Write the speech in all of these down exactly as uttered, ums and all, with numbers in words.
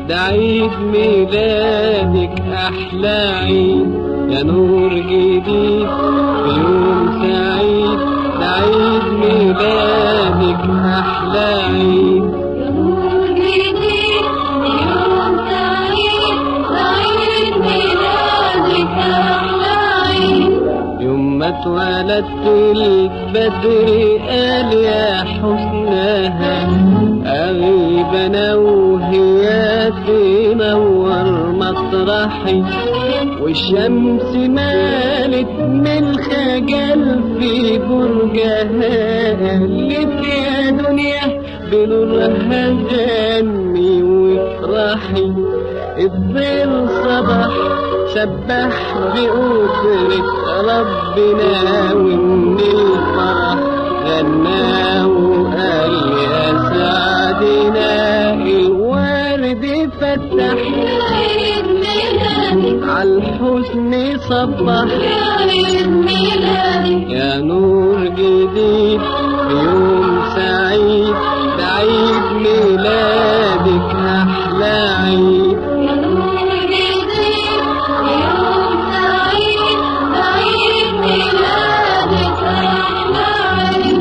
ده عيد ميلادك أحلى عيد يا نور جديد في يوم سعيد. ده عيد ميلادك أحلى عيد يا نور جديد في يوم سعيد. ده عيد ميلادك أحلى عيد. يوم ما اتولدت البدر قال يا حسنها أغيب أنا وهي تنور مطرحي، والشمس مالت من خجل في برجها قالت يا دنيا بنورها غني وافرحي. الظل صبح سبح بقدرة ربنا ومن الفرح غنى وقال يا سعدنا الورد فتح عيد ميلادك عالحزن صبح يا عيد ميلادك. يا نور جديد في يوم سعيد. ده عيد ميلادك أحلى عيد يا نور جديد في يوم سعيد. ده عيد ميلادك أحلى عيد.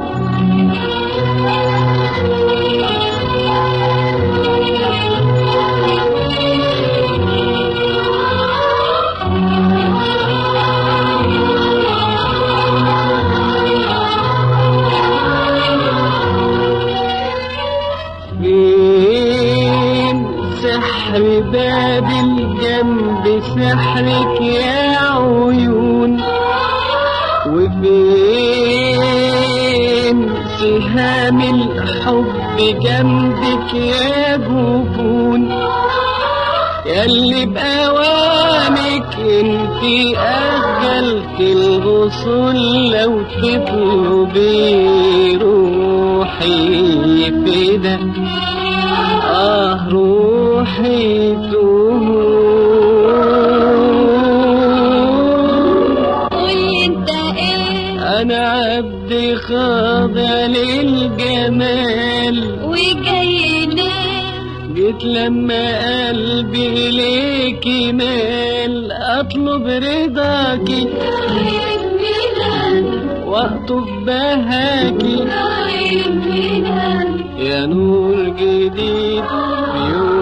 فين سحر باب الجنب سحرك يا عيون، وفين سهام الحب جنبك يا جفون، ياللي بأوامك انتي أجلت الغصون لو تطلبي روحي فدا آه روحي تهون. قولي انت ايه أنا عبد خاضع للجمال وجاي ليه؟ جيت لما قلبي إليكي مال أطلب رضاكي عيد ميلادك وأطف بهاكي عيد ميلادك. يا نور جديد في يوم